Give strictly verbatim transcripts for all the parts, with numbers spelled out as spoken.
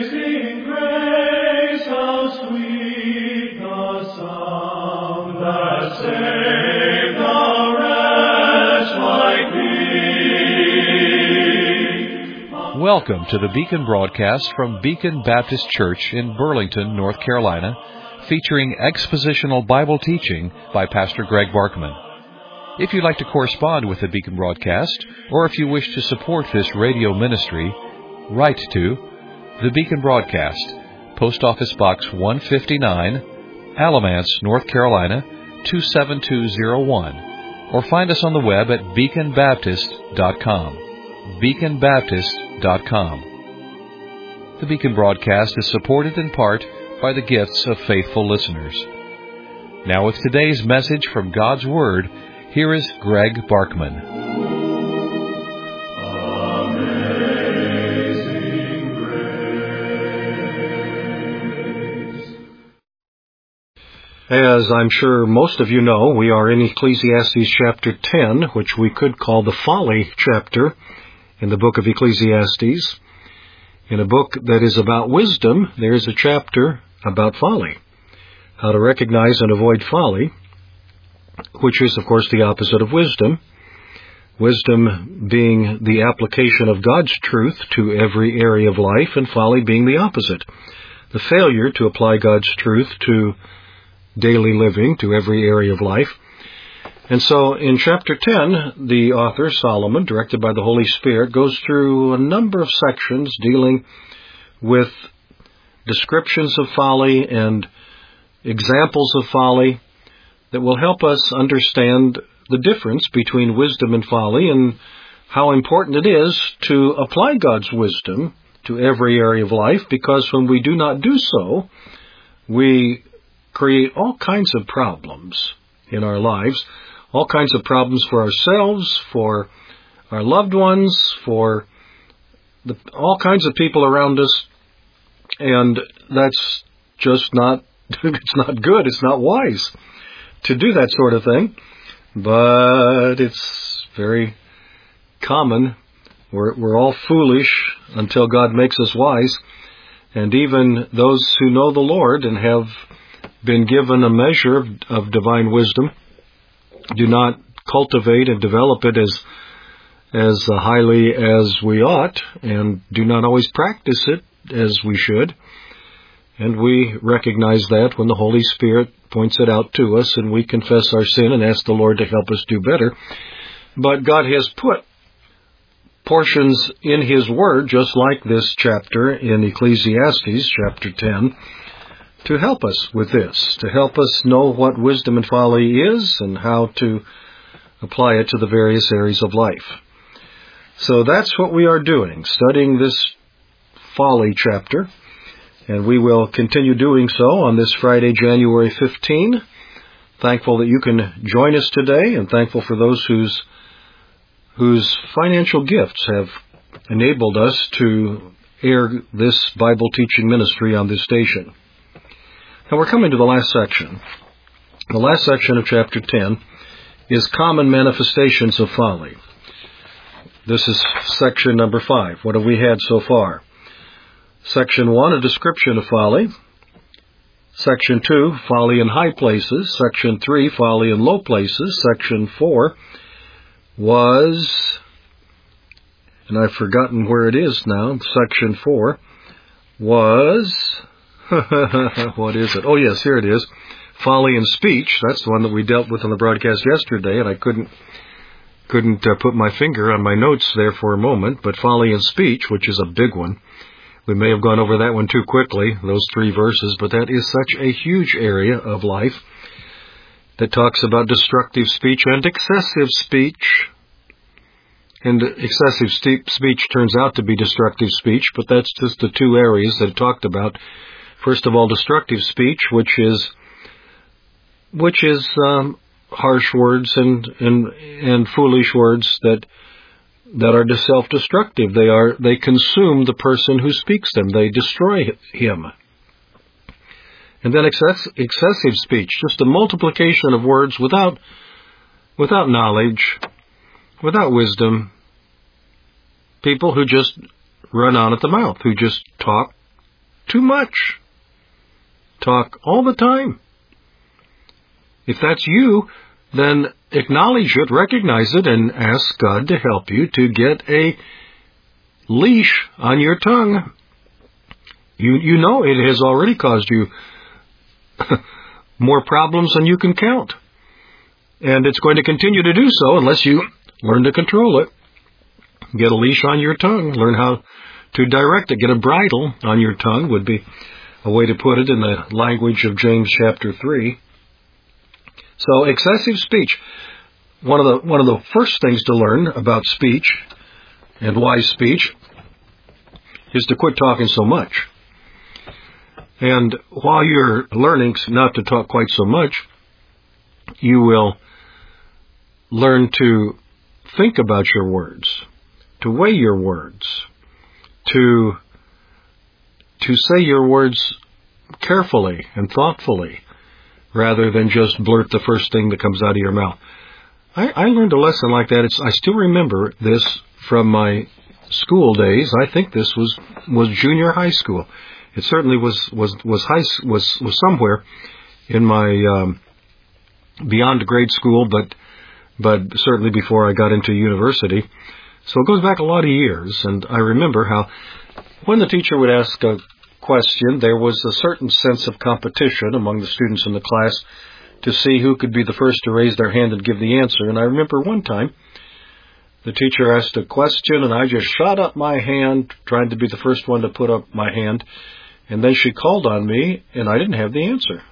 Amazing grace, how sweet the sound that saved a wretch like me. Welcome to the Beacon broadcast from Beacon Baptist Church in Burlington, North Carolina, featuring expositional Bible teaching by Pastor Greg Barkman. If you'd like to correspond with the Beacon broadcast, or if you wish to support this radio ministry, write to the Beacon Broadcast, Post Office Box one fifty-nine, Alamance, North Carolina, two seven two zero one, or find us on the web at beacon baptist dot com. beacon baptist dot com. The Beacon broadcast is supported in part by the gifts of faithful listeners. Now with today's message from God's Word, here is Greg Barkman. Amazing grace. As I'm sure most of you know, we are in Ecclesiastes chapter ten, which we could call the folly chapter in the book of Ecclesiastes. In a book that is about wisdom, there is a chapter about folly, how to recognize and avoid folly, which is, of course, the opposite of wisdom. Wisdom being the application of God's truth to every area of life, and folly being the opposite, the failure to apply God's truth to daily living, to every area of life. And so in chapter ten, the author, Solomon, directed by the Holy Spirit, goes through a number of sections dealing with descriptions of folly and examples of folly that will help us understand the difference between wisdom and folly and how important it is to apply God's wisdom to every area of life, because when we do not do so, we create all kinds of problems in our lives, all kinds of problems for ourselves, for our loved ones, for the, all kinds of people around us, and that's just not, it's not good, it's not wise to do that sort of thing, but it's very common. We're, we're all foolish until God makes us wise, and even those who know the Lord and have been given a measure of, of divine wisdom do not cultivate and develop it as as highly as we ought, and do not always practice it as we should. And we recognize that when the Holy Spirit points it out to us, and we confess our sin and ask the Lord to help us do better. But God has put portions in His Word, just like this chapter in Ecclesiastes, chapter ten, to help us with this, to help us know what wisdom and folly is and how to apply it to the various areas of life. So that's what we are doing, studying this folly chapter, and we will continue doing so on this Friday, January fifteenth. Thankful that you can join us today, and thankful for those whose whose financial gifts have enabled us to air this Bible teaching ministry on this station. Now we're coming to the last section. The last section of chapter ten is common manifestations of folly. This is section number five. What have we had so far? Section one, a description of folly. Section two, folly in high places. Section three, folly in low places. Section four was, and I've forgotten where it is now, section four was, what is it? Oh yes, here it is. Folly in speech. That's the one that we dealt with on the broadcast yesterday, and I couldn't couldn't uh, put my finger on my notes there for a moment, but folly in speech, which is a big one. We may have gone over that one too quickly, those three verses, but that is such a huge area of life that talks about destructive speech and excessive speech. And excessive speech turns out to be destructive speech, but that's just the two areas that it talked about. First of all, destructive speech, which is which is um, harsh words and, and and foolish words that that are self-destructive. They are they consume the person who speaks them. They destroy him. And then excess, excessive speech, just a multiplication of words without without knowledge, without wisdom. People who just run on at the mouth, who just talk too much. Talk all the time. If that's you, then acknowledge it, recognize it, and ask God to help you to get a leash on your tongue. You, you know it has already caused you more problems than you can count. And it's going to continue to do so unless you learn to control it. Get a leash on your tongue. Learn how to direct it. Get a bridle on your tongue would be a way to put it in the language of James chapter three. So excessive speech. One of the one of the first things to learn about speech and wise speech is to quit talking so much. And while you're learning not to talk quite so much, you will learn to think about your words, to weigh your words, to to say your words carefully and thoughtfully, rather than just blurt the first thing that comes out of your mouth. I, I learned a lesson like that. It's, I still remember this from my school days. I think this was, was junior high school. It certainly was was was high was was somewhere in my um, beyond grade school, but but certainly before I got into university. So it goes back a lot of years, and I remember how when the teacher would ask a question, there was a certain sense of competition among the students in the class to see who could be the first to raise their hand and give the answer. And I remember one time the teacher asked a question, and I just shot up my hand, trying to be the first one to put up my hand. And then she called on me, and I didn't have the answer.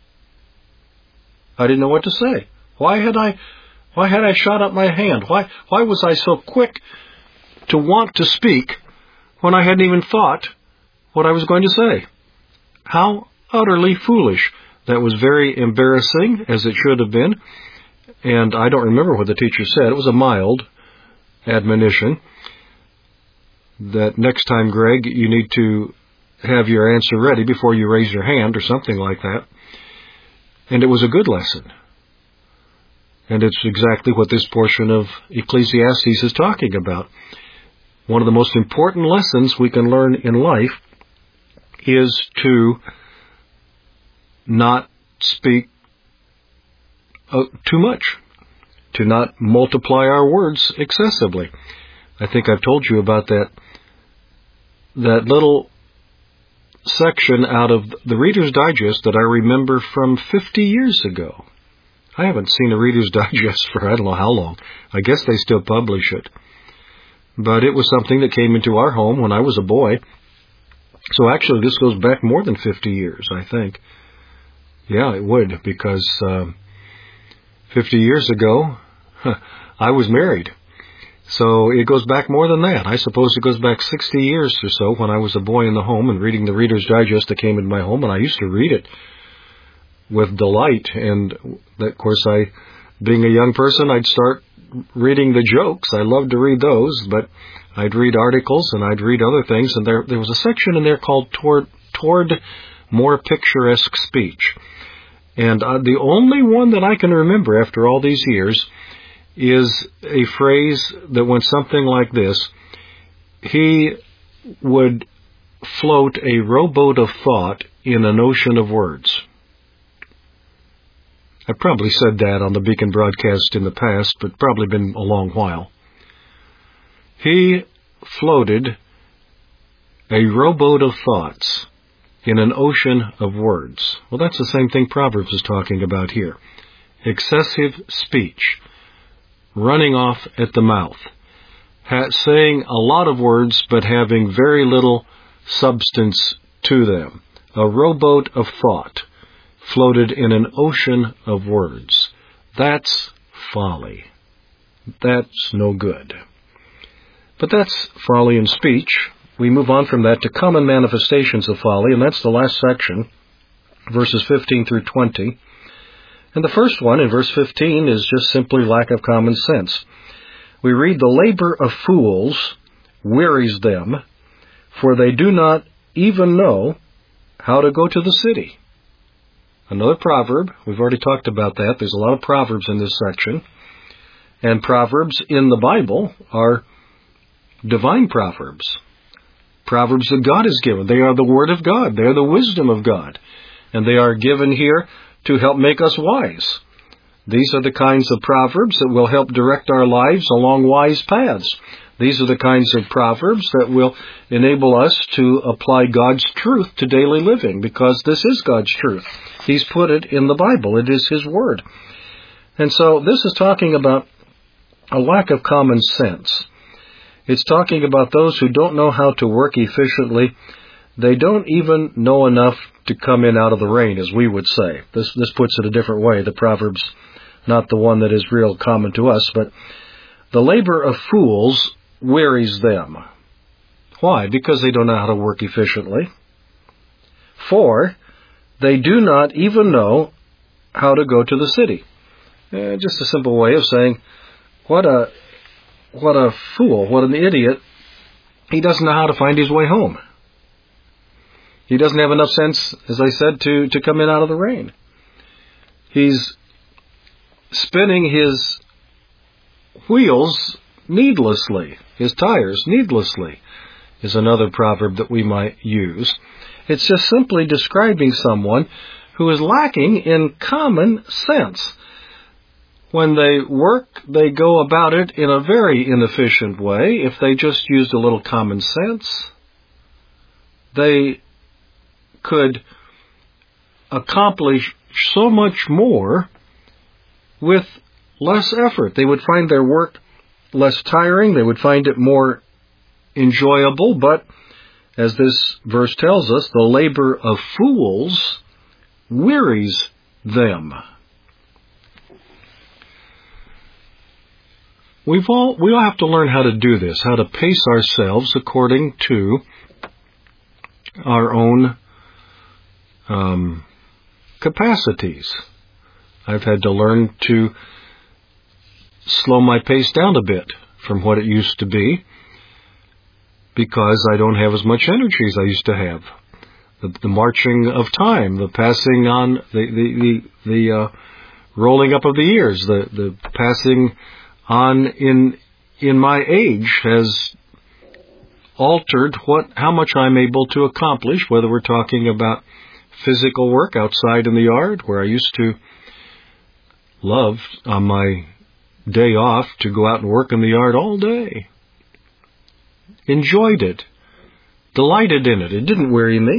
I didn't know what to say. Why had I, why had I shot up my hand? Why, why was I so quick to want to speak when I hadn't even thought what I was going to say? How utterly foolish. That was very embarrassing, as it should have been. And I don't remember what the teacher said. It was a mild admonition that next time, Greg, you need to have your answer ready before you raise your hand, or something like that. And it was a good lesson. And it's exactly what this portion of Ecclesiastes is talking about. One of the most important lessons we can learn in life is to not speak uh, too much, to not multiply our words excessively. I think I've told you about that, that little section out of the Reader's Digest that I remember from fifty years ago. I haven't seen a Reader's Digest for I don't know how long. I guess they still publish it. But it was something that came into our home when I was a boy. So actually this goes back more than fifty years, I think. Yeah, it would, because um, fifty years ago, I was married. So it goes back more than that. I suppose it goes back sixty years or so when I was a boy in the home and reading the Reader's Digest that came into my home, and I used to read it with delight. And, of course, I, being a young person, I'd start reading the jokes. I loved to read those, but I'd read articles and I'd read other things, and there there was a section in there called Toward, toward More Picturesque Speech. And uh, the only one that I can remember after all these years is a phrase that went something like this: he would float a rowboat of thought in an ocean of words. I've probably said that on the Beacon broadcast in the past, but probably been a long while. He floated a rowboat of thoughts in an ocean of words. Well, that's the same thing Proverbs is talking about here. Excessive speech, running off at the mouth, ha- saying a lot of words but having very little substance to them. A rowboat of thought floated in an ocean of words. That's folly. That's no good. But that's folly in speech. We move on from that to common manifestations of folly, and that's the last section, verses fifteen through twenty. And the first one, in verse fifteen, is just simply lack of common sense. We read, "The labor of fools wearies them, for they do not even know how to go to the city." Another proverb. We've already talked about that. There's a lot of proverbs in this section. And proverbs in the Bible are divine proverbs. proverbs that God has given. They are the Word of God. They are the wisdom of God. And they are given here to help make us wise. These are the kinds of proverbs that will help direct our lives along wise paths. These are the kinds of proverbs that will enable us to apply God's truth to daily living, because this is God's truth. He's put it in the Bible. It is His Word. And so this is talking about a lack of common sense. It's talking about those who don't know how to work efficiently. They don't even know enough to come in out of the rain, as we would say. This, this puts it a different way. The proverb's not the one that is real common to us, but the labor of fools wearies them. Why? Because they don't know how to work efficiently. For they do not even know how to go to the city. Uh, just a simple way of saying, what a what a fool, what an idiot. He doesn't know how to find his way home. He doesn't have enough sense, as I said, to, to come in out of the rain. He's spinning his wheels needlessly, his tires needlessly, is another proverb that we might use. It's just simply describing someone who is lacking in common sense. When they work, they go about it in a very inefficient way. If they just used a little common sense, they could accomplish so much more with less effort. They would find their work less tiring. They would find it more enjoyable. But as this verse tells us, the labor of fools wearies them. We've all, we all have to learn how to do this, how to pace ourselves according to our own um, capacities. I've had to learn to slow my pace down a bit from what it used to be, because I don't have as much energy as I used to have. The, the marching of time, the passing on, the the the, the uh, rolling up of the years, the the passing on in in my age has altered what how much I'm able to accomplish, whether we're talking about physical work outside in the yard, where I used to love on my day off to go out and work in the yard all day. Enjoyed it. Delighted in it. It didn't weary me.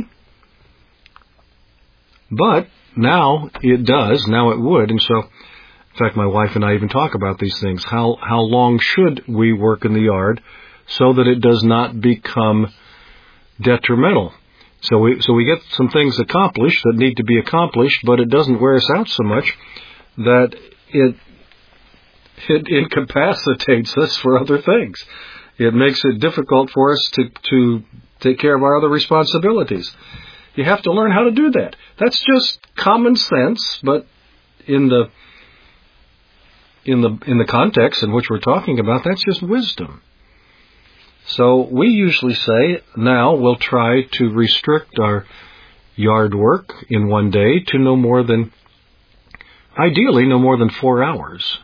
But now it does. Now it would. And so, in fact, my wife and I even talk about these things. How how long should we work in the yard so that it does not become detrimental? So we so we get some things accomplished that need to be accomplished, but it doesn't wear us out so much that it it incapacitates us for other things. It makes it difficult for us to, to take care of our other responsibilities. You have to learn how to do that. That's just common sense, but in the in the in the context in which we're talking about, that's just wisdom. So we usually say, now we'll try to restrict our yard work in one day to no more than, ideally, no more than four hours.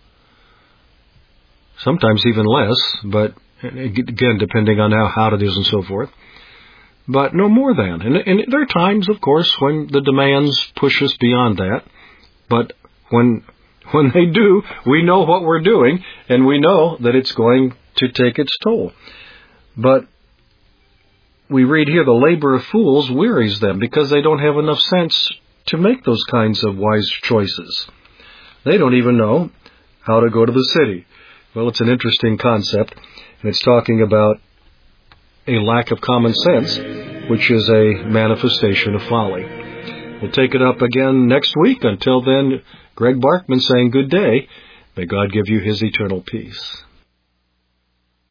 Sometimes even less, but again, depending on how hot it is and so forth. But no more than. And, and there are times, of course, when the demands push us beyond that. But when when they do, we know what we're doing, and we know that it's going to take its toll. But we read here, the labor of fools wearies them, because they don't have enough sense to make those kinds of wise choices. They don't even know how to go to the city. Well, it's an interesting concept, and it's talking about a lack of common sense, which is a manifestation of folly. We'll take it up again next week. Until then, Greg Barkman saying good day. May God give you His eternal peace.